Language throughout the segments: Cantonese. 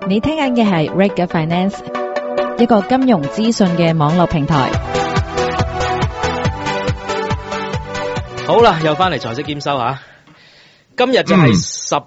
你聽緊嘅係 Reg Finance， 一個金融資訊嘅網絡平台。 好啦，又翻嚟財息兼收吓。今日就係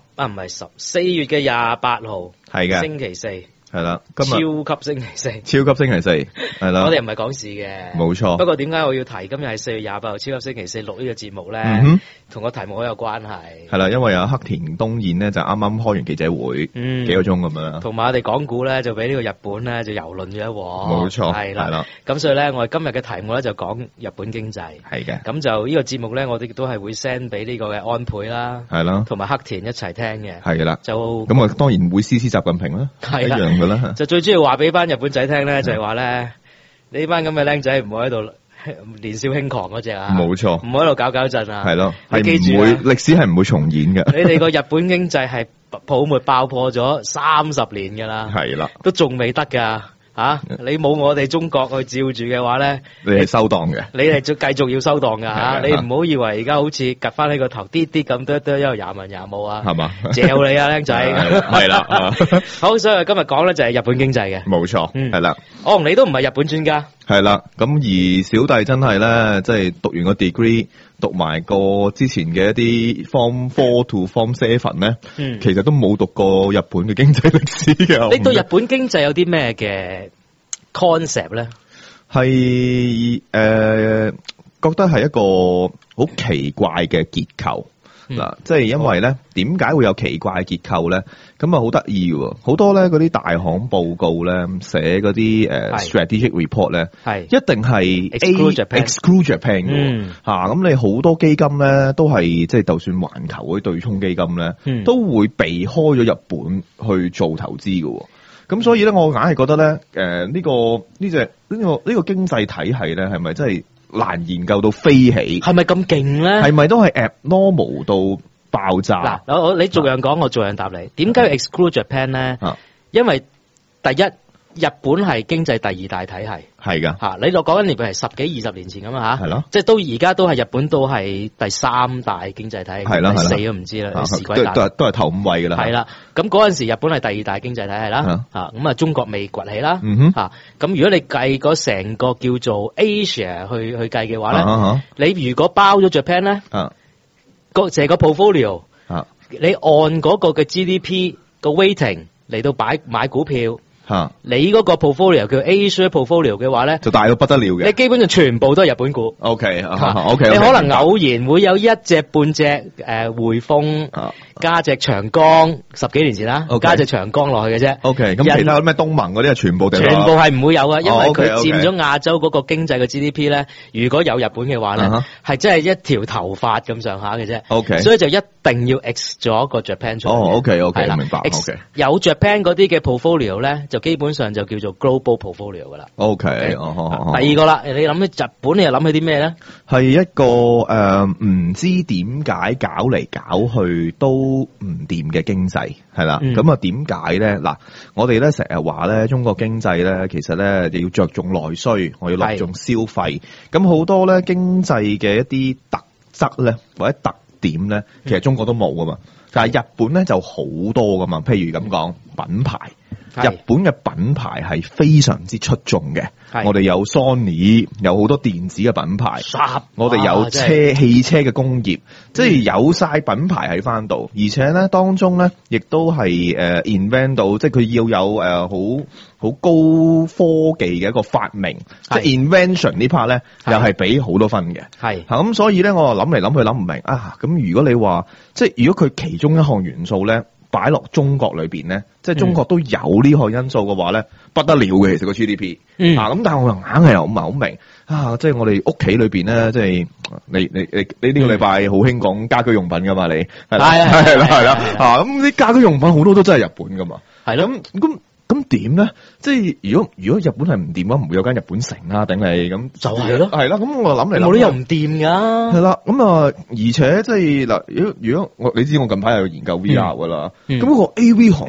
4月嘅28號， 係嘅， 星期四。 係啦，今日超級星期四， 係啦， 我哋唔係講事嘅， 冇錯。 不過點解我要提今日係4月28號超級星期四錄呢個節目咧？同個題目好有關係。 係啦，因為有黑田東彥咧就啱啱開完記者會，幾個鐘咁樣。 同埋我哋港股咧就俾呢個日本咧就蹂躪咗一鑊。 冇錯，係啦。 咁所以咧，我哋今日嘅題目咧就講日本經濟。 係嘅。 咁就呢個節目咧，我哋亦都係會 send 俾呢個嘅安倍啦，係啦，同埋黑田一齊聽嘅。 係啦。 就咁啊，當然會CC習近平啦，一樣噶啦。 就最主要話俾班日本仔聽咧，就係話咧，呢班咁嘅僆仔唔好喺度年少輕狂嗰隻啊！ 冇錯， 唔好喺度搞搞震啊！ 係咯， 你記住， 歷史係唔會重演嘅。 你哋個日本經濟係泡沫爆破咗30年噶啦， 係啦， 都仲未得噶。你冇我哋中國去照住嘅話咧， 你係收檔嘅， 你係繼續要收檔噶吓，你唔好以為而家好似趌翻喺個頭啲啲咁多，因為廿文廿武啊，係嘛，嚼你啊，僆仔， 係啦， 好，所以今日講咧就係日本經濟嘅， 冇錯，係啦， 我同你都唔係日本專家， 係啦，咁而小弟真係咧，即係讀完個 degree。讀埋個之前嘅一啲 Form 4 to Form 7咧，其實都冇讀過日本嘅經濟歷史嘅。 你對日本經濟有啲咩嘅 concept 咧？ 係覺得係一個好奇怪嘅結構。嗱，即係因為咧，點解會有奇怪結構咧？咁啊，好得意喎！好多咧嗰啲大行報告咧，寫嗰啲strategic report 咧，係一定係 exclude Japan 嘅吓。咁你好多基金咧，都係即係，就算環球嗰啲對沖基金咧，都會避開咗日本去做投資嘅。咁所以咧，我硬係覺得咧，呢個經濟體系咧，係咪真係難研究到飛起？係咪咁勁咧？係咪都係 abnormal 到爆炸？ 嗱，你逐樣講，我逐樣答你。點解要 exclude Japan 咧？因為第一，日本係經濟第二大體系，係噶吓。你就講緊年係10幾20年前咁啊吓，係咯，即係到而家都係日本都係第3大經濟體系，係啦，第4都唔知啦，時鬼大都係頭5位噶啦。係啦， 咁嗰陣時日本係第2大經濟體系啦，吓咁啊中國未崛起啦，吓咁如果你計嗰成個叫做 Asia 去計嘅話咧，你如果包咗 Japan 咧，成個 portfolio，你按嗰個嘅 GDP 個 weighting 嚟到買股票。你嗰個 portfolio 叫 Asia portfolio 嘅話咧，就大到不得了嘅。你基本上全部都係日本股。OK， 你可能偶然會有一隻半隻匯豐加隻長江，10幾年前啦，加隻長江落去嘅啫。OK，咁其他咩東盟嗰啲啊，全部係唔會有噶，因為佢佔咗亞洲嗰個經濟嘅 GDP 咧。如果有日本嘅話咧，係真係一條頭髮咁上下嘅啫。OK，所以就一定要 X 咗個 Japan 出嚟。OK，明白。OK， 有 Japan 嗰啲嘅 portfolio 咧，就基本上就叫做 global portfolio 噶啦。OK， 第二個啦，你諗起日本，你又諗起啲咩咧？係一個唔知點解搞嚟搞去都唔掂嘅經濟，係啦。咁啊點解咧？嗱，我哋咧成日話咧，中國經濟咧，其實咧要着重內需，我要落重消費。咁好多咧經濟嘅一啲特質咧，或者特點咧，其實中國都冇噶嘛。但係日本咧就好多噶嘛。譬如咁講，品牌。日本嘅品牌係非常之出眾嘅，我哋有 Sony， 有好多電子嘅品牌，我哋有汽車嘅工業，即係有晒品牌喺翻度，而且咧當中咧亦都係invent 到，即係佢要有好高科技嘅一個發明，即係 invention 呢 part 咧又係俾好多分嘅，咁所以咧我諗嚟諗去諗唔明啊，咁如果你話即係如果佢其中一項元素咧擺落中國裏邊咧，即係中國都有呢項因素嘅話咧，不得了嘅其實個 GDP，咁但係我又硬係又唔係好明啊，即係我哋屋企裏邊咧，即係你呢個禮拜好興講家居用品噶嘛，你係啦，咁啲家居用品好多都真係日本噶嘛，係咯，咁點咧？即係如果日本係唔掂嘅話，唔會有間日本城啊，頂你咁就係咯，係啦。咁我諗嚟諗，冇理由唔掂噶。係啦，咁啊，而且即係嗱，如果你知我近排有研究 VR 噶啦，咁個 AV 行業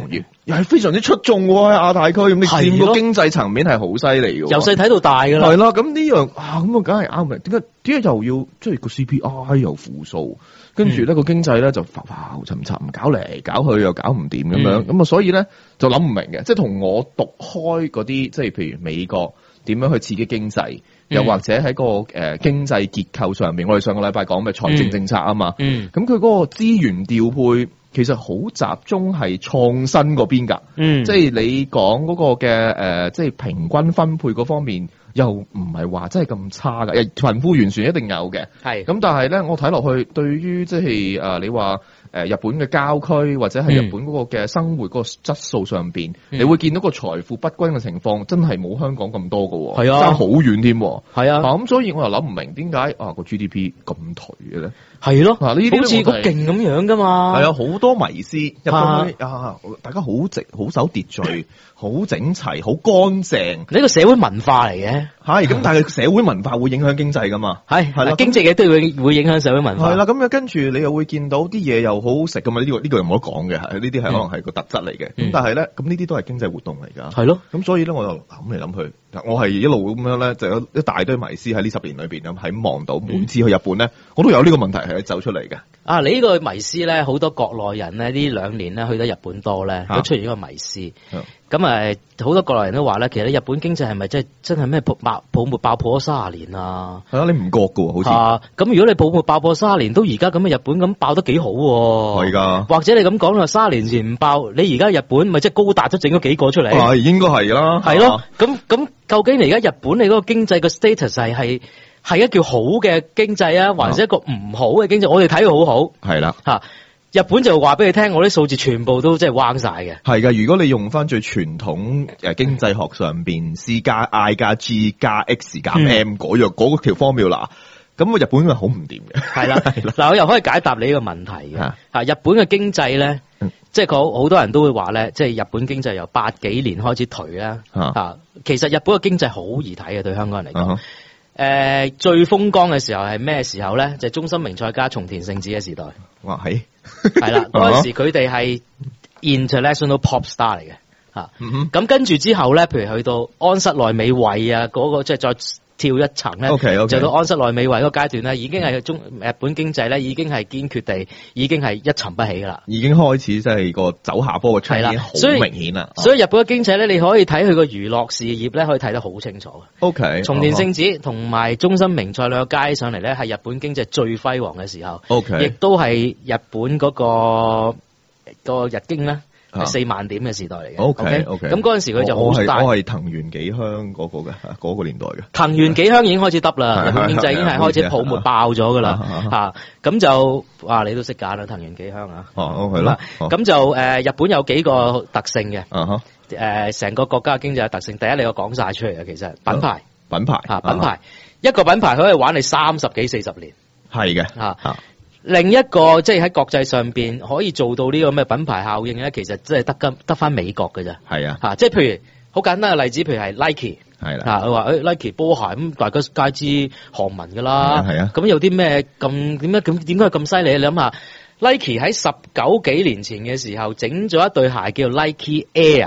又係非常之出眾喎，喺亞太區咁，你佔個經濟層面係好犀利嘅， 由細睇到大㗎啦。 係啦，咁呢樣咁梗係啱嘅。點解又要即係個 CPI 又負數，跟住咧個經濟咧就浮沉沉，搞嚟搞去又搞唔掂咁樣，咁所以咧就諗唔明嘅，即係同我讀開嗰啲，即係譬如美國點樣去刺激經濟，又或者喺個經濟結構上面，我哋上個禮拜講咩財政政策啊嘛，咁佢嗰個資源調配。其實好集中係創新嗰邊㗎，即係你講嗰個嘅即係平均分配嗰方面，又唔係話真係咁差㗎。貧富懸殊一定有嘅，係咁，但係咧我睇落去，對於即係你話日本嘅郊區或者係日本嗰個嘅生活嗰個質素上邊，你會見到個財富不均嘅情況，真係冇香港咁多㗎喎，爭好遠添，係啊，咁所以我又諗唔明點解個 GDP 咁頹嘅咧？係咯，呢啲好似好勁咁樣噶嘛。 係啊，好多迷思入到去大家好守秩序，好整齊，好乾淨。 呢個社會文化嚟嘅。 係咁，但係社會文化會影響經濟噶嘛。係啦， 經濟嘢都會影響社會文化。 係啦，咁樣跟住你又會見到啲嘢又好好食噶嘛。呢個又冇得講嘅，呢啲係可能係個特質嚟嘅。咁但係咧，咁呢啲都係經濟活動嚟㗎。係咯。咁所以咧，我就諗嚟諗去，我係一路咁樣咧，就有一大堆迷思喺呢10年裏邊咁喺望到。每次去日本咧，我都有呢個問題係走出嚟嘅。 你呢個迷思咧，好多國內人咧呢2年咧去得日本多咧，都出現一個迷思。咁好多國內人都話咧，其實日本經濟係咪真係咩泡沫爆破咗30年啊？係啊， 你唔覺㗎喎，好似咁如果你泡沫爆破30年，都而家咁嘅日本咁爆得幾好喎？係㗎。或者你咁講啦，30年前唔爆，你而家日本咪即係高達都整咗幾個出嚟？應該係啦。係咯。咁究竟你而家日本你嗰個經濟嘅 status 係一叫好嘅經濟啊，還是一個唔好嘅經濟？我哋睇佢好好。係啦。日本就話俾你聽，我啲數字全部都即係彎晒嘅。係㗎，如果你用翻最傳統經濟學上邊 C 加 I 加 G 加 X 減 M 嗰條 formula，咁日本係好唔掂嘅。係啦， 嗱，我又可以解答你呢個問題嘅。日本嘅經濟咧，即係好多人都會話咧，即係日本經濟由80幾年開始頹啦。其實日本嘅經濟好易睇嘅，對香港人嚟講。最風光嘅時候係咩時候咧？就係中森明菜加松田聖子嘅時代。哇，係啦，嗰陣時佢哋係 international pop star 嚟嘅。咁跟住之後咧，譬如去到安室奈美惠啊，嗰個即係再跳一層咧，就到安室奈美惠嗰個階段咧，已經係日本經濟咧，已經係堅決地，已經係一沉不起噶啦，已經開始即係個走下坡嘅趨勢好明顯啦。所以日本嘅經濟咧，你可以睇佢個娛樂事業咧，可以睇得好清楚。松田聖子同埋中森明菜兩個加起上嚟咧，係日本經濟最輝煌嘅時候，亦都係日本嗰個日經咧。係4萬點嘅時代嚟嘅。OK。咁嗰陣時佢就好大。我係藤原紀香嗰個年代嘅。藤原紀香已經開始耷啦，日本經濟已經係開始泡沫爆咗噶啦。咁就你都識揀啦，藤原紀香啊。係啦。咁就日本有幾個特性嘅。成個國家嘅經濟嘅特性，第一你我講晒出嚟嘅，其實品牌一個品牌可以玩你30幾40年。係嘅。另一個即係喺國際上邊可以做到呢個咩品牌效應咧，其實即係得翻美國嘅咋。係啊，即係譬如好簡單嘅例子，譬如係 Nike 係啦，佢話Nike 波鞋咁，大家皆知韓文噶啦。係啊，咁有啲咩咁點解咁犀利？你諗下 Nike 喺19幾年前嘅時候整咗一對鞋叫做 Nike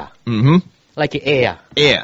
Air。Nike Air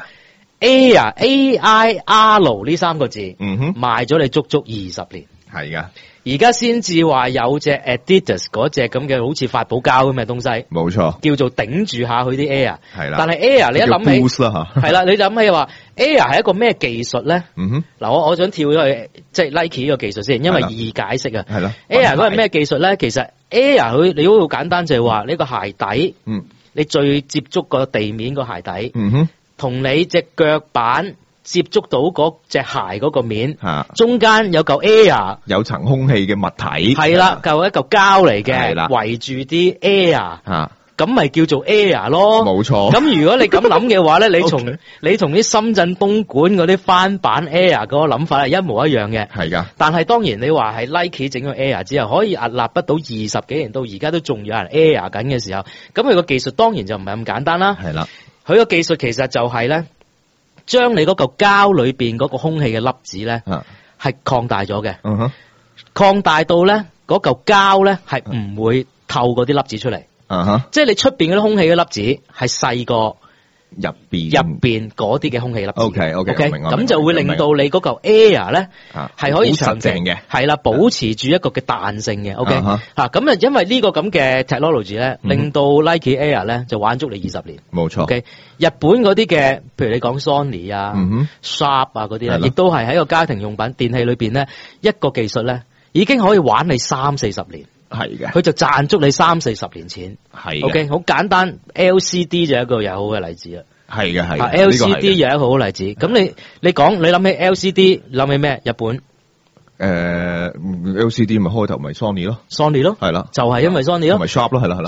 AIR 呢3個字。賣咗你足足20年。係噶。而家先至話有隻 Adidas 嗰隻咁嘅好似發泡膠咁嘅東西，冇錯，叫做頂住下佢啲 Air。係啦，但係 Air 你一諗起，係啦，你就諗起話 Air 係一個咩技術咧？嗱，我想跳咗去即係 Nike 呢個技術先，因為易解釋啊。係啦 ，Air 嗰係咩技術咧？其實 Air 你好簡單就係話呢個鞋底，你最接觸個地面個鞋底，同你隻腳板接觸到嗰隻鞋嗰個面，中間有嚿 air， 有層空氣嘅物體，係啦，嚿一嚿膠嚟嘅，圍住啲 air，咁咪叫做 air 咯，冇錯。咁如果你咁諗嘅話咧，你同啲深圳東莞嗰啲翻版 air 嗰個諗法係一模一樣嘅，係噶。但係當然你話係 Nike 整咗 air 之後，可以屹立不倒20幾年，到而家都仲有人 air 緊嘅時候，咁佢個技術當然就唔係咁簡單啦。係啦，佢個技術其實就係咧。將你嗰嚿膠裏邊嗰個空氣嘅粒子咧，係擴大咗嘅，擴大到咧嗰嚿膠咧係唔會透嗰啲粒子出嚟， 即係你出邊嗰啲空氣嘅粒子係細過入邊嗰啲嘅空氣粒子。 OK， 咁就會令到你嗰嚿 air 咧係可以長期係啦，保持住一個嘅彈性嘅。OK，咁啊，因為呢個咁嘅 technology 咧，令到 Nike Air 咧就玩足你20年。 冇錯。 OK，日本嗰啲嘅，譬如你講 Sony 啊、Sharp 啊嗰啲咧，亦都係喺個家庭用品電器裏邊咧，一個技術咧已經可以玩你30-40年。 係嘅， 佢就賺足你30-40年錢。 係 OK， 好簡單 ，LCD 就係一個又好嘅例子啦。 係嘅 ，LCD 又係一個好例子。咁你講你諗起 LCD 諗起咩？日本 LCD 咪開頭咪 Sony 咯，係啦， 就係因為 Sony 咯， 同埋 Sharp 咯，係啦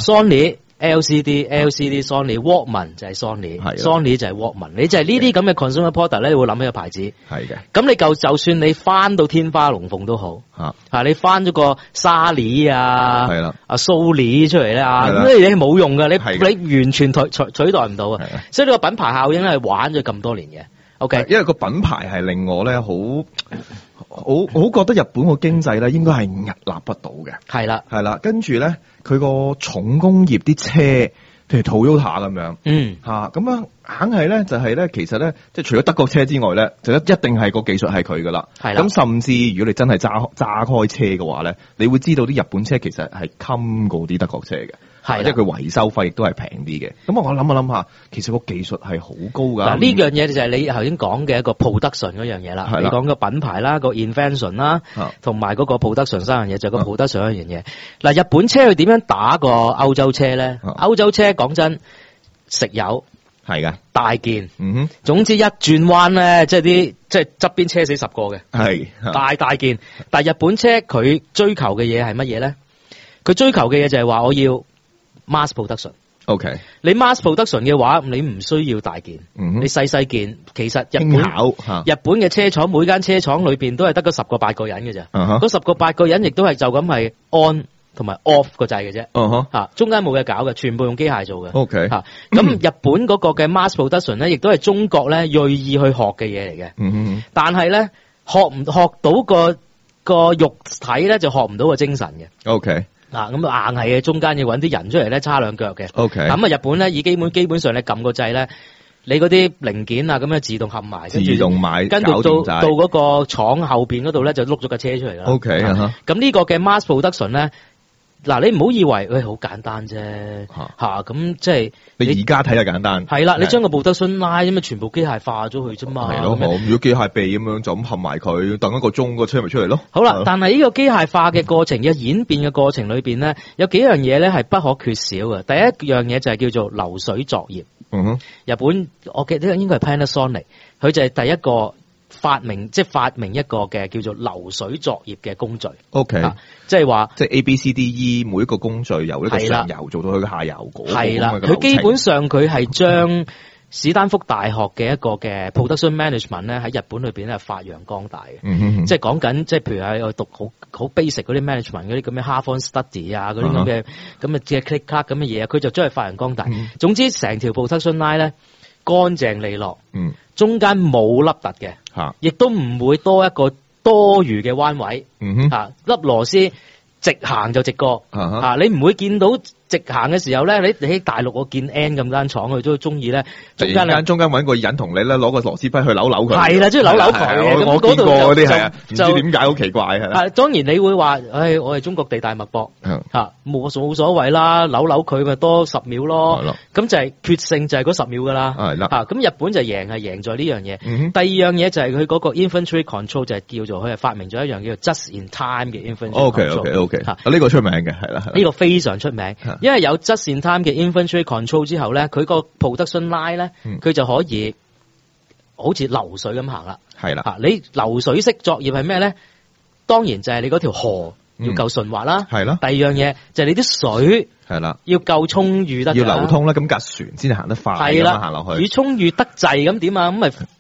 ，Sony。LCD Sony Walkman 就係 Sony 就係 Walkman， 你就係呢啲咁嘅 consumer product 咧，你會諗起個牌子。係嘅。咁你就算你翻到天花龍鳳都好，你翻咗個 Sony 啊，係啦，Sony 出嚟咧咁你係冇用噶，你完全取代唔到啊。所以呢個品牌效應咧係玩咗咁多年嘅。OK， 因為個品牌係令我咧好覺得日本個經濟咧應該係屹立不倒嘅。係啦，跟住咧佢個重工業啲車，譬如 Toyota 咁樣，咁樣硬係咧就係咧，其實咧即係除咗德國車之外咧，就一定係個技術係佢噶啦。係啦，咁甚至如果你真係揸開車嘅話咧，你會知道啲日本車其實係襟過啲德國車嘅。係，即係佢維修費亦都係平啲嘅。咁我諗下，其實個技術係好高㗎。嗱，呢樣嘢就係你頭先講嘅一個 production 嗰樣嘢啦。你講個品牌啦，個 invention 啦，同埋嗰個 production 三樣嘢，就係個 production 一樣嘢。嗱，日本車佢點樣打過歐洲車咧？歐洲車講真，食油係嘅，大件。總之一轉彎咧，即係側邊車死10個嘅。係大件。但係日本車佢追求嘅嘢係乜嘢咧？佢追求嘅嘢就係話我要mass production，OK， 你 mass production 嘅話，你唔需要大件，你細件。其實日本嘅車廠，每間車廠裏邊都係得嗰10個8個人嘅啫，嗰10個8個人亦都係就咁係 on 同埋 off 個掣嘅啫，中間冇嘢搞嘅，全部用機械做嘅，OK，咁日本嗰個嘅 mass production 咧，亦都係中國咧銳意去學嘅嘢嚟嘅，但係咧學到個肉體咧，就學唔到個精神嘅，OK。咁硬係嘅，中間要揾啲人出嚟咧，叉兩腳嘅。OK，咁日本咧以基本上你撳個掣咧，你嗰啲零件啊咁樣自動合埋，自動買，跟住到嗰個廠後邊嗰度咧就碌咗架車出嚟啦。OK，咁呢個嘅 mass production 咧。嗱，你唔好以為好簡單啫，咁即係你而家睇就簡單。係啦，你將個production line咁啊，全部機械化咗佢啫嘛。係咯，如果機械臂咁樣就咁合埋佢，等一個鐘個車咪出嚟咯。好啦，但係呢個機械化嘅過程嘅演變嘅過程裏邊咧，有幾樣嘢咧係不可缺少嘅。第一樣嘢就係叫做流水作業。日本我記得應該係 Panasonic， 佢就係第一個發明一個嘅叫做流水作業嘅工序。OK，即係話即係 ABCDE 每一個工序由呢個上游做到去個下游嗰個。係啦，佢基本上佢係將史丹福大學嘅一個嘅 production management 咧喺日本裏邊咧發揚光大嘅。即係講緊即係譬如喺度讀好 basic 嗰啲 management 嗰啲咁嘅 Harvard study 啊嗰啲咁嘅click clack 咁嘅嘢，佢就將佢發揚光大。總之成條 production line 咧乾淨利落，中間冇凹凸嘅，亦都唔會多一個多餘嘅彎位，粒螺絲直行就直過，你唔會見到直行嘅時候咧，你喺大陸我見 N 咁間廠佢都中意咧，中間揾個人同你咧攞個螺絲批去扭佢，係啦，即係扭佢。我見過嗰啲係啊，唔知點解好奇怪係。當然你會話，我係中國地大物博，冇所謂啦，扭佢咪多10秒咯。咁就係決勝就係嗰10秒噶啦。咁日本就贏在呢樣嘢。第二樣嘢就係佢嗰個 inventory control 就係叫做佢係發明咗一樣叫做 just in time 嘅 inventory control。OK，呢個出名嘅係啦，呢個非常出名。因為有 just in time 嘅 inventory control 之後咧，佢個 production line 咧，佢就可以好似流水咁行啦。係啦，你流水式作業係咩咧？當然就係你嗰條河要夠順滑啦。係啦。第二樣嘢就係你啲水係啦，要夠充裕得。要流通啦，咁架船先至行得快。係啦，行落去。越充裕得滯咁點啊？咁咪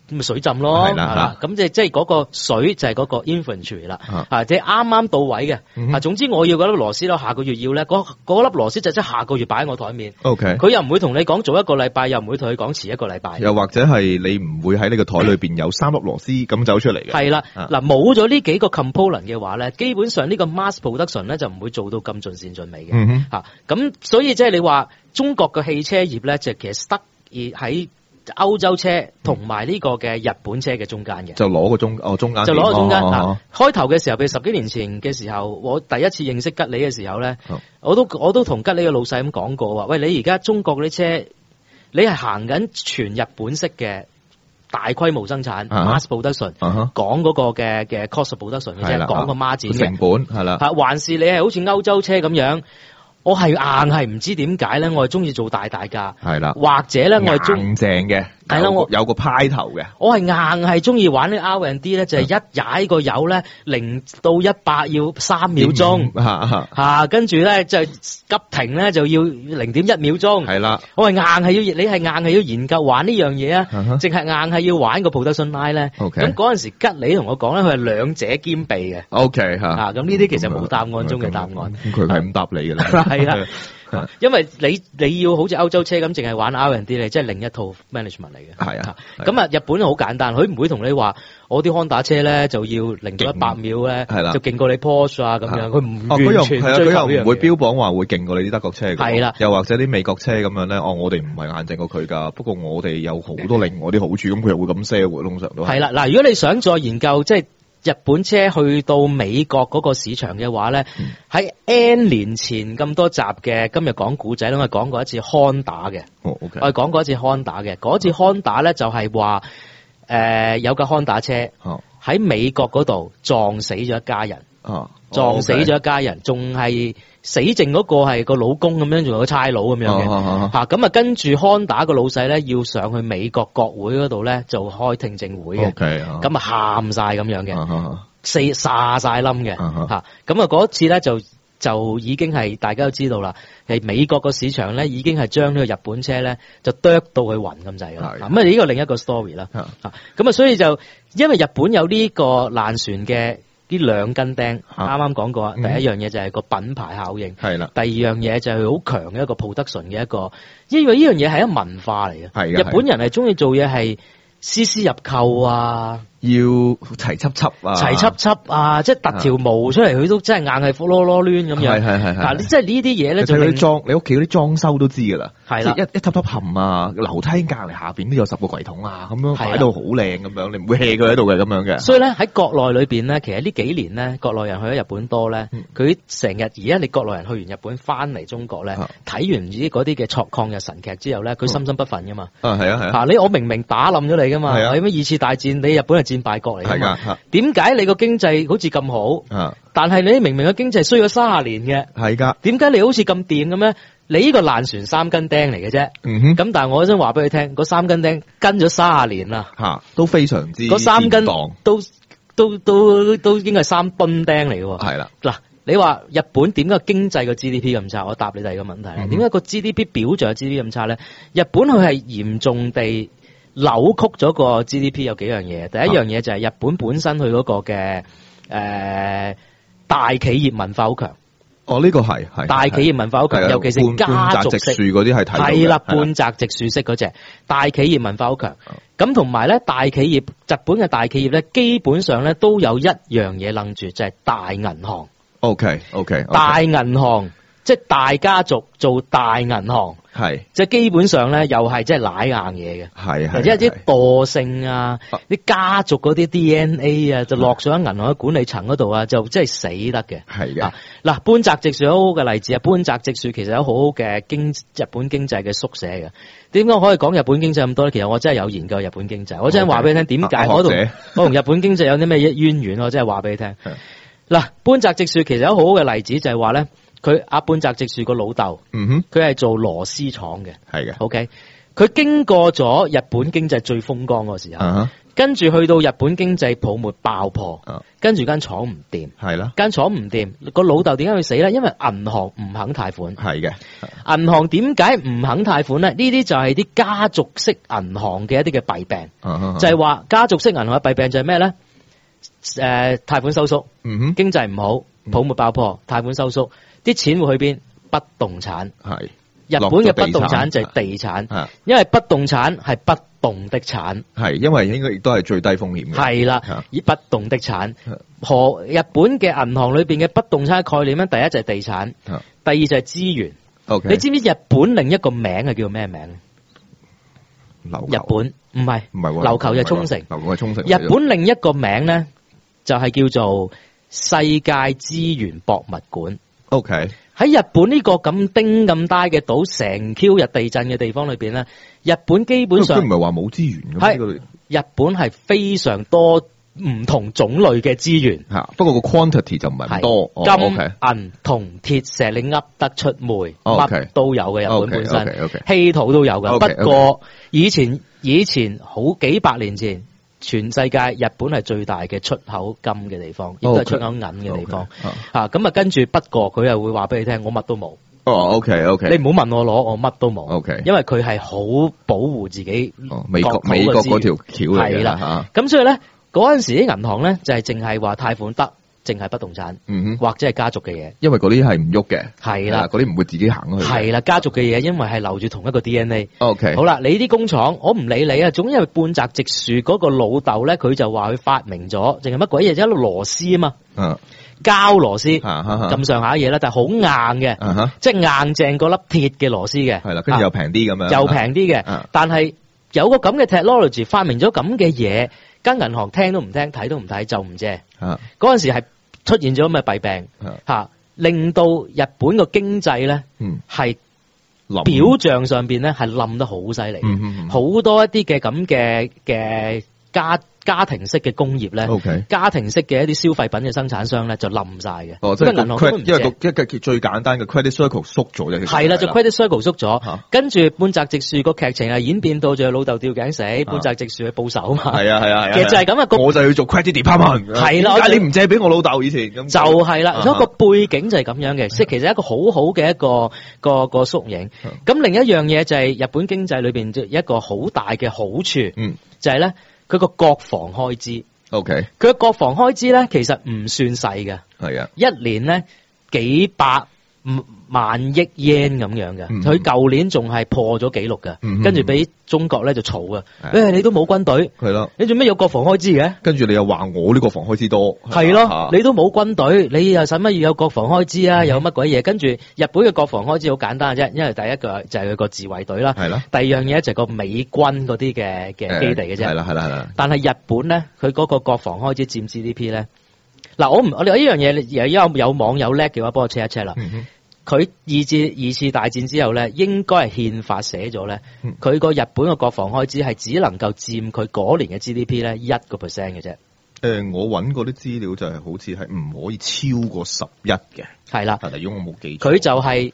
咪水浸咯，係啦，咁即係嗰個水就係嗰個 infantry 啦，即係啱啱到位嘅，總之我要嗰粒螺絲咧，下個月要咧，嗰粒螺絲就即係下個月擺喺我台面 ，OK， 佢又唔會同你講早一個禮拜，又唔會同你講遲一個禮拜， 又或者係你唔會喺呢個台裏邊有3粒螺絲咁走出嚟嘅， 係啦，嗱冇咗呢幾個 component 嘅話咧，基本上呢個 mass production 咧就唔會做到咁盡善盡美嘅，咁所以即係你話中國嘅汽車業咧，就其實得意喺歐洲車同埋呢個嘅日本車嘅中間嘅， 就攞個中間， 就攞個中間。開頭嘅時候，譬如10幾年前嘅時候，我第一次認識吉利嘅時候咧，我都同吉利嘅老細咁講過話，喂，你而家中國嗰啲車，你係行緊全日本式嘅大規模生產 mass production，講嗰個嘅 cost production 嘅啫，講個孖展嘅成本係啦， 還是你係好似歐洲車咁樣？我係硬係唔知點解咧，我係中意做大價，係啦，或者咧我係硬正嘅，係啦，我有個派頭嘅，我係硬係中意玩啲 R&D 咧，就係一踩個油咧0到100要3秒鐘，跟住咧就急停咧就要0.1秒鐘，係啦，我係硬係要，你係硬係要研究玩呢樣嘢啊，淨係硬係要玩個 production line 咧，咁嗰陣時吉利同我講咧，佢係兩者兼備嘅，OK 咁呢啲其實冇答案中嘅答案，咁佢係咁答你㗎啦。係啦，因為你要好似歐洲車咁，淨係玩 R&D 咧，即係另一套 management 嚟嘅。係啊，咁啊，日本好簡單，佢唔會同你話我啲 Honda 車咧就要0到100秒咧，就勁過你 Porsche 啊咁樣，佢唔完全追求，佢又唔會標榜話會勁過你啲德國車。係啦，又或者啲美國車咁樣咧，我哋唔係硬淨過佢㗎，不過我哋有好多另外啲好處，咁佢又會咁 sell 喎，通常都係啦。嗱，如果你想再研究即係日本車去到美國嗰個市場嘅話咧，喺 N 年前咁多集嘅今日講古仔咧，我哋講過一次 Honda 嘅，我哋講過一次 Honda 嘅，嗰次 Honda 咧就係話有架 Honda 車喺美國嗰度撞死咗一家人，撞死咗一家人，仲係死剩嗰個係個老公咁樣，仲有個差佬咁樣嘅，咁啊跟住 Honda 個老細咧要上去美國國會嗰度咧就開聽證會嘅，咁啊喊晒咁樣嘅，沙晒冧嘅，咁啊嗰次咧就已經係大家都知道啦，係美國個市場咧已經係將呢個日本車咧就啄到去暈咁滯啦，咁啊呢個另一個 story 啦，咁啊所以就因為日本有呢個爛船嘅。呢兩根釘，啱啱講過，第一樣嘢就係個品牌效應，係啦。第二樣嘢就係好強嘅一個 production 嘅一個，因為呢樣嘢係一個文化嚟嘅。係日本人係中意做嘢係絲絲入扣啊，要齊輯啊，即係突條毛出嚟，佢都真係硬係囉囉攣咁樣。係。嗱，即係呢啲嘢咧，就你屋企嗰啲裝修都知㗎啦。係啦，一揼冚啊，樓梯隔離下邊都有10個櫃桶啊，咁樣擺到好靚咁樣，你唔會 hea 佢喺度嘅咁樣嘅。所以咧喺國內裏邊咧，其實呢幾年咧，國內人去咗日本多咧，佢成日而家你國內人去完日本翻嚟中國咧，睇完嗰啲嘅抗日神劇之後咧，佢心不忿㗎嘛。係啊。我明明打冧咗你㗎嘛，係咩2次大戰你日本係戰敗國嚟㗎嘛？點解你個經濟好似咁好？但係你明明個經濟衰咗30年嘅，係㗎。點解你好似咁掂咁咧？你呢個爛船3根釘嚟嘅啫，咁但係我想話俾你聽，嗰3根釘跟咗30年啦，都非常之嗰3根都應該係3噸釘嚟嘅，係啦。嗱，你話日本點解經濟個 GDP 咁差？我答你第二個問題啦。點解個 GDP 表象嘅 GDP 咁差咧？日本佢係嚴重地扭曲咗個 GDP 有幾樣嘢。第一樣嘢就係日本本身佢嗰個嘅大企業文化好強。呢個係大企業文化好強，尤其是家族式嗰啲係啦，半澤直樹式嗰隻大企業文化好強。咁同埋咧，大企業日本嘅大企業咧，基本上咧都有一樣嘢楞住，就係大銀行。OK，大銀行即係大家族做大銀行。係，即係基本上咧，又係即係舐硬嘢嘅，係，或者啲惰性啊，啲家族嗰啲 DNA 啊，就落上喺銀行嘅管理層嗰度啊，就真係死得嘅。係嘅。嗱，半澤直樹好好嘅例子啊，半澤直樹其實有好好嘅日本經濟嘅縮寫嘅。點解可以講日本經濟咁多咧？其實我真係有研究日本經濟，我真係話俾你聽點解我同日本經濟有啲咩淵源，我真係話俾你聽。嗱，半澤直樹其實有好好嘅例子就係話咧。佢阿半澤直樹個老豆，佢係做螺絲廠嘅，係嘅。OK，佢經過咗日本經濟最風光嗰個時候， 跟住去到日本經濟泡沫爆破，跟住間廠唔掂， 係啦， 間廠唔掂，個老豆點解會死咧？因為銀行唔肯貸款， 係嘅。 銀行點解唔肯貸款咧？呢啲就係啲家族式銀行嘅一啲嘅弊病，就係話家族式銀行嘅弊病就係咩咧？貸款收縮，經濟唔好，泡沫爆破，貸款收縮，啲錢會去邊？不動產，係日本嘅不動產就係地產，因為不動產係不動的產，係因為應該亦都係最低風險嘅，係啦，以不動的產，日本嘅銀行裏邊嘅不動產概念咧，第一就係地產，第二就係資源。你知唔知日本另一個名係叫咩名？日本唔係琉球就係沖繩，琉球係沖繩。日本另一個名咧就係叫做世界資源博物館。OK。喺日本呢個咁丁咁大嘅島，成 Q 日地震嘅地方裏邊咧，日本基本上都唔係話冇資源嘅。係日本係非常多唔同種類嘅資源，不過個 quantity 就唔係咁多。金、銀、銅、鐵、石，你噏得出煤，乜都有嘅。日本本身稀土都有嘅。不過以前好幾百年前，全世界日本係最大嘅出口金嘅地方，亦都係出口銀嘅地方。咁啊，跟住不過佢又會話俾你聽，我乜都冇。OK，你唔好問我攞，我乜都冇。OK，因為佢係好保護自己。美國嗰條橋嚟嘅。係啦，咁所以咧嗰陣時啲銀行咧就係淨係話貸款得。淨係不動產，或者係家族嘅嘢，因為嗰啲係唔喐嘅，係啦，嗰啲唔會自己行去，係啦，家族嘅嘢，因為係留住同一個 DNA。OK，好啦，你啲工廠，我唔理你啊，總之係半澤直樹嗰個老豆咧，佢就話佢發明咗，淨係乜鬼嘢，一路螺絲啊嘛，膠螺絲咁上下嘢啦，但係好硬嘅，即係硬淨嗰粒鐵嘅螺絲嘅，係啦，跟住又平啲咁樣，又平啲嘅，但係有個咁嘅 technology 發明咗咁嘅嘢，間銀行聽都唔聽，睇都唔睇，就唔借，嗰陣時係。出現咗咁嘅弊病，令到日本個經濟咧係表象上邊咧係冧得好犀利，好多一啲嘅咁嘅家庭式嘅工業咧，家庭式嘅一啲消費品嘅生產商咧就冧晒嘅。哦，即係銀行因為一個最簡單嘅 credit cycle 縮咗啫。係啦，就 credit cycle 縮咗，跟住半澤直樹個劇情係演變到就老豆吊頸死，半澤直樹去報仇啊嘛。係啊，其實就係咁啊。我就要做 credit department。係啦，但係你唔借俾我老豆以前咁。就係啦，所以個背景就係咁樣嘅，即係其實一個好好嘅一個縮影。咁另一樣嘢就係日本經濟裏邊一個好大嘅好處，就係咧。佢個國防開支，OK，佢個國防開支咧，其實唔算細嘅，係啊，一年咧幾百萬億 yen 咁樣嘅，佢舊年仲係破咗紀錄嘅，跟住俾中國咧就嘈啊，你都冇軍隊，係咯，你做咩有國防開支嘅？跟住你又話我呢國防開支多，係咯，你都冇軍隊，你又使乜要有國防開支啊？有乜鬼嘢？跟住日本嘅國防開支好簡單嘅啫，因為第一個就係佢個自衛隊啦，係啦，第二樣嘢就係個美軍嗰啲嘅基地嘅啫，係啦，但係日本咧，佢嗰個國防開支佔 GDP 咧，嗱我哋呢樣嘢，有網友叻嘅話，幫我 check 一 check 啦。佢二次大戰之後咧，應該係憲法寫咗咧，佢個日本嘅國防開支係只能夠佔佢嗰年嘅 GDP 咧1%嘅啫。我揾嗰啲資料就係好似係唔可以超過11嘅。係啦，如果我冇記錯，佢就係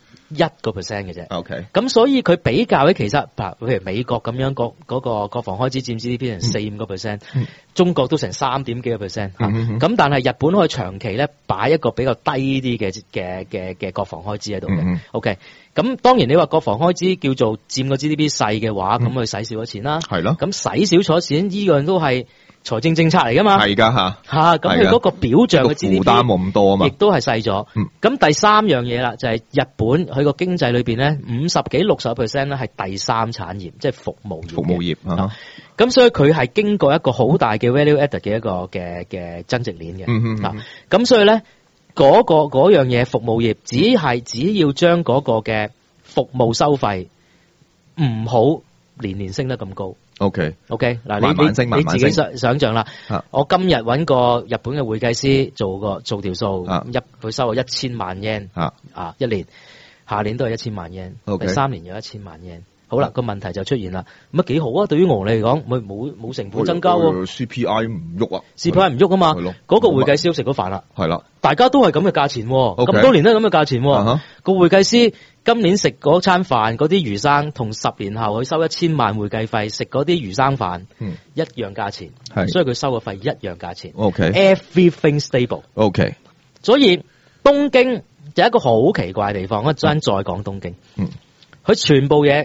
1% 嘅啫。OK，咁所以佢比較咧，其實譬如美國咁樣嗰個國防開支佔 GDP 成4-5%，中國都成3點幾個 percent。咁但係日本可以長期咧擺一個比較低啲嘅國防開支喺度嘅。OK，咁當然你話國防開支叫做佔個 GDP 細嘅話，咁佢使少咗錢啦。係咯，咁使少咗錢，呢樣都係財政政策嚟噶嘛？係噶吓，咁佢嗰個表象嘅 GDP 負擔冇咁多啊嘛，亦都係細咗。咁第三樣嘢啦，就係日本佢個經濟裏邊咧50幾60% 咧係第三產業，即係服務業。咁所以佢係經過一個好大嘅 value added 嘅一個嘅增值鏈嘅。咁所以咧嗰樣嘢服務業只要將嗰個嘅服務收費唔好年年升得咁高。OK，嗱你自己想象啦。我今日揾個日本嘅會計師做條數，佢收我1000萬 yen，一年，下年都係1000萬 yen，第3年有1000萬 yen。 好啦，個問題就出現啦。咁幾好啊！對於我嚟講，咪冇成本增加喎。 CPI 唔喐啊 ，CPI 唔喐啊嘛。嗰個會計師都食咗飯啦。係啦，大家都係咁嘅價錢，咁多年都係咁嘅價錢。個會計師今年食嗰餐飯嗰啲魚生，同10年後佢收1000萬會計費食嗰啲魚生飯，一樣價錢。所以佢收嘅費一樣價錢。Everything stable。所以東京有一個好奇怪嘅地方，我再講東京。佢全部嘢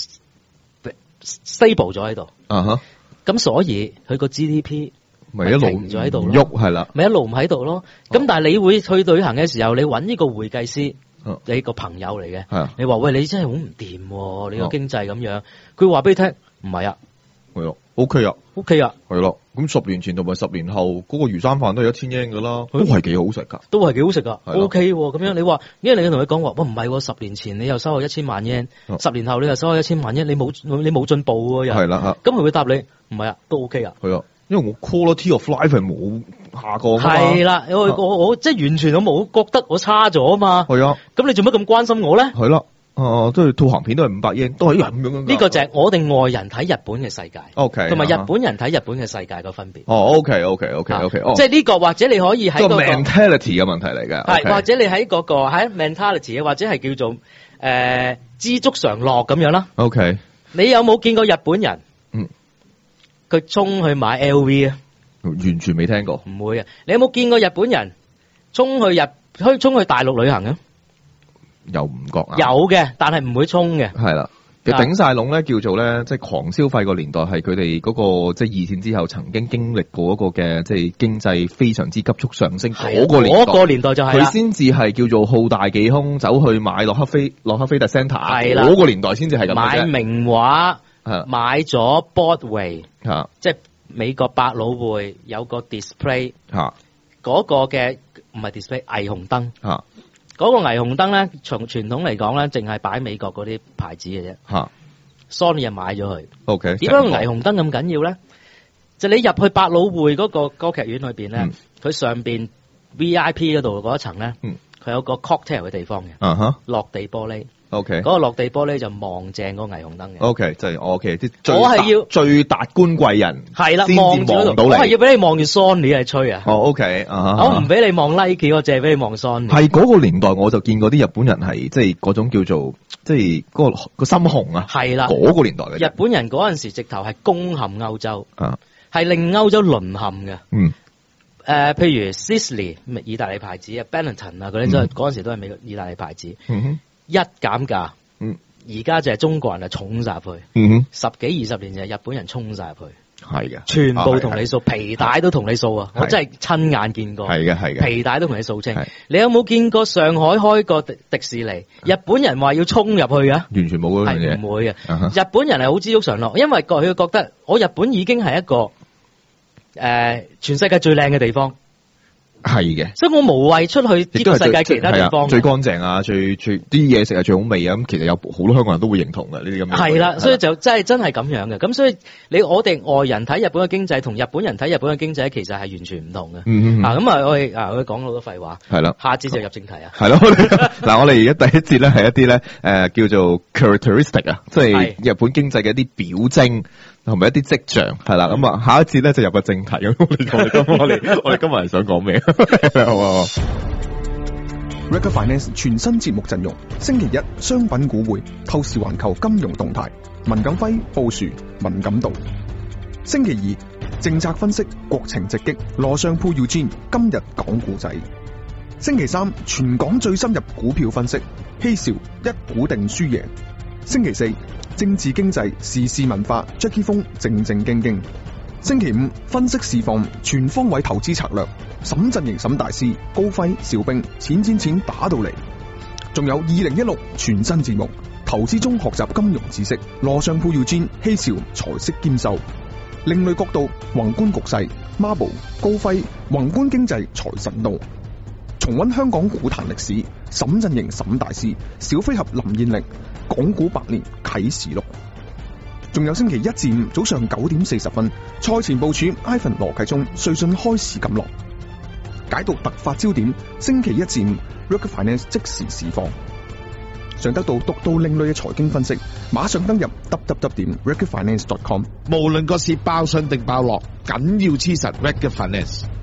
stable 咗喺度，咁所以佢個 GDP 咪一路停咗喺度咯，喐係啦，咪一路唔喺度咯。咁但係你會去旅行嘅時候，你揾呢個會計師，你個朋友嚟嘅，你話喂，你真係好唔掂，你個經濟咁樣，佢話俾你聽，唔係啊，係啊 ，OK 啊，OK 啊，係咯。咁10年前同埋10年後嗰個魚生飯都係1000yen噶啦，都係幾好食噶，都係幾好食噶 ，OK 咁樣。你話，因為你同佢講話，喂唔係，10年前你又收我1000萬 yen，10年後你又收我1000萬 yen，你冇進步喎又。係啦，咁佢會答你，唔係啊，都 OK 啊。係啊，因為我 quality of life 係冇下降啊嘛。係啦，我即係完全我冇覺得我差咗啊嘛。係啊，咁你做乜咁關心我咧？係啦。都係套鹹片都係500yen，都係咁樣。呢個就係我哋外人睇日本嘅世界，OK，同埋日本人睇日本嘅世界個分別。OK，即係呢個或者你可以喺個 mentality 嘅問題嚟嘅，係或者你喺嗰個喺 mentality 嘅，或者係叫做知足常樂咁樣啦。OK，你有冇見過日本人？佢衝去買 LV 啊？完全未聽過。唔會啊！你有冇見過日本人衝去大陸旅行啊？又唔覺啊？有嘅，但係唔會衝嘅。係啦，其實頂晒籠咧，叫做咧，即係狂消費個年代，係佢哋嗰個即係二戰之後曾經經歷過一個嘅即係經濟非常之急速上升嗰個年代。嗰個年代就係佢先至係叫做好大忌空，走去買洛克菲特 Center。係啦，嗰個年代先至係咁。買名畫，買咗 Broadway，即係美國百老匯有個 display，嗰個嘅唔係 display， 霓虹燈。嗰個霓虹燈咧，從傳統嚟講咧，淨係擺美國嗰啲牌子嘅啫。Sony 又買咗佢。OK。點解霓虹燈咁緊要咧？就你入去百老匯嗰個歌劇院裏邊咧，佢上邊 VIP 嗰度嗰一層咧，佢有個 cocktail 嘅地方嘅。落地玻璃。OK。嗰個落地玻璃就望正嗰個霓虹燈嘅。OK，就係 OK，啲我係要最達官貴人係啦，望住嗰度，我係要俾你望住 Sony 係吹啊。OK，我唔俾你望 Nike，我淨係俾你望 Sony。係嗰個年代，我就見過啲日本人係即係嗰種叫做即係嗰個心紅啊。係啦，嗰個年代嘅日本人嗰陣時直頭係攻陷歐洲，係令歐洲淪陷嘅。譬如 Sisley 意大利牌子啊 ，Benetton 啊嗰啲都係嗰陣時都係美國意大利牌子。一減價，而家就係中國人係衝晒入去，10幾20年就係日本人衝晒入去，係嘅，全部同你掃，皮帶都同你掃啊！我真係親眼見過，係嘅，皮帶都同你掃清。你有冇見過上海開個迪士尼？日本人話要衝入去啊？完全冇嗰樣嘢，唔會嘅。日本人係好知足常樂，因為佢覺得我日本已經係一個全世界最靚嘅地方。係嘅，所以我無謂出去呢個世界其他地方，最乾淨啊，最啲嘢食係最好味啊，咁其實有好多香港人都會認同嘅呢啲咁樣。係啦，所以就真係咁樣嘅，咁所以我哋外人睇日本嘅經濟，同日本人睇日本嘅經濟，其實係完全唔同嘅。咁我哋講好多廢話，係啦，下節就入正題啊。係咯，嗱，我哋而家第一節咧係一啲咧叫做 characteristic 啊，即係日本經濟嘅一啲表徵。同埋一啲跡象係啦，咁啊下一節咧就入個正題咁。我哋今日係想講咩？好啊 Recruit Finance 全新節目陣容，星期一商品股匯透視環球金融動態，文錦輝報樹敏感度。星期二政策分析國情直擊，羅尚鋪 Eugene 今日講故仔。星期三全港最深入股票分析，嬉笑一股定輸贏。星期四政治經濟時事文化 Jackie 風正正經經。星期五分析市況全方位投資策略，沈振盈沈大師高輝邵兵錢打到嚟。仲有2016全新節目，投資中學習金融知識，羅尚鋪 Eugene 嬉笑財息兼收。另類角度宏觀局勢 Marble 高輝宏觀經濟財神道。重溫香港股壇歷史，沈振盈沈大師小飛俠林燕玲港股100年啟示錄。仲有星期一至五早上9點40分，賽前部署 Ivan 羅啟聰瑞信開市錦落，解讀突發焦點。星期一至五 Recruit Finance 即時市況。 想得到獨到另類嘅財經分析，馬上登入 www.recordfinance.com。 無論個市爆上定爆落，緊要黐實 Record Finance。